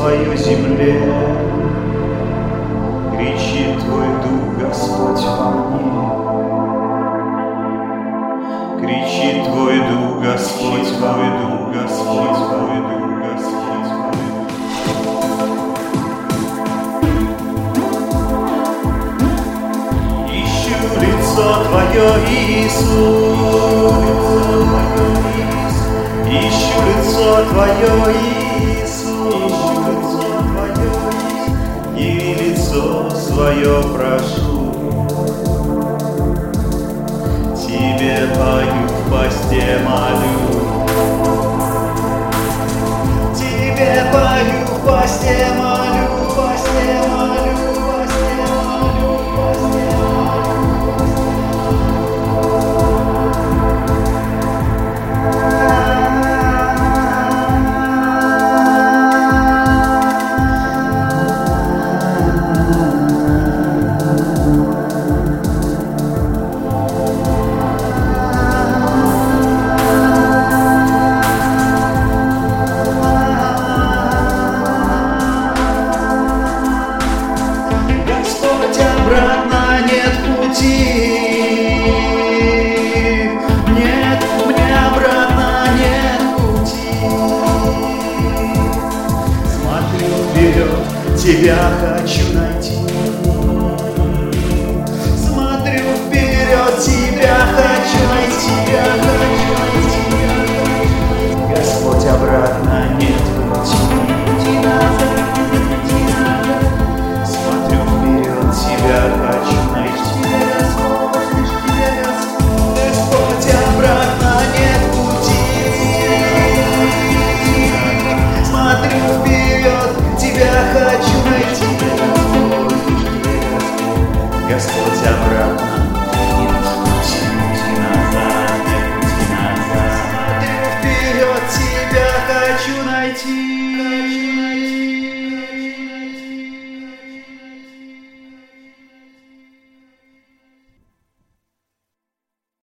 свою земле. Кричит Твой Дух, Господь, во мне. Кричит Твой Дух, Господь, Твой Дух, Господь, Твой Дух, Господь, Твой Дух. Ищу лицо Твое, Иисус. Ищу лицо Твое, Иисус. И лицо свое прошу. Тебе пою, в посте молю. Тебе пою, в посте молю, в посте молю, в посте молю, в посте обратно нет пути. Нет, мне обратно нет пути. Смотрю вперед, тебя хочу найти. Смотрю вперед, тебя хочу найти. Тебя хочу найти. Господь, обратно нет пути. Тебя хочу найти, Господь, обратно нет пути. Смотрю вперед, Тебя хочу найти, Господь, обратно нет пути, назад, нет пути назад. Смотрю вперед, Тебя хочу найти.